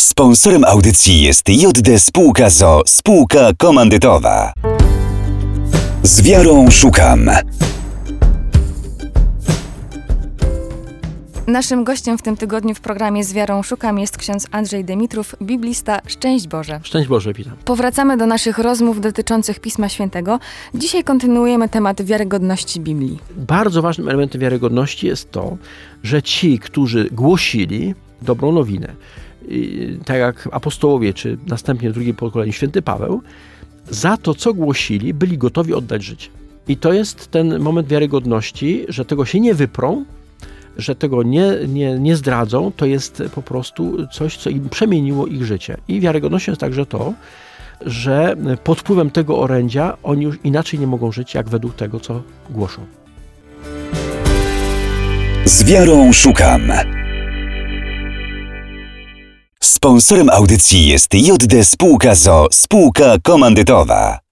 Sponsorem audycji jest JD Spółka ZOO, spółka komandytowa. Z wiarą szukam. Naszym gościem w tym tygodniu w programie Z wiarą szukam jest ksiądz Andrzej Dymitrów, biblista. Szczęść Boże. Szczęść Boże, witam. Powracamy do naszych rozmów dotyczących Pisma Świętego. Dzisiaj kontynuujemy temat wiarygodności Biblii. Bardzo ważnym elementem wiarygodności jest to, że ci, którzy głosili dobrą nowinę, tak jak apostołowie, czy następnie w drugim pokoleniu święty Paweł, za to, co głosili, byli gotowi oddać życie. I to jest ten moment wiarygodności, że tego się nie wyprą, że tego nie zdradzą, to jest po prostu coś, co im przemieniło ich życie. I wiarygodnością jest także to, że pod wpływem tego orędzia oni już inaczej nie mogą żyć, jak według tego, co głoszą. Z wiarą szukam. Sponsorem audycji jest JD Spółka ZOO, spółka komandytowa.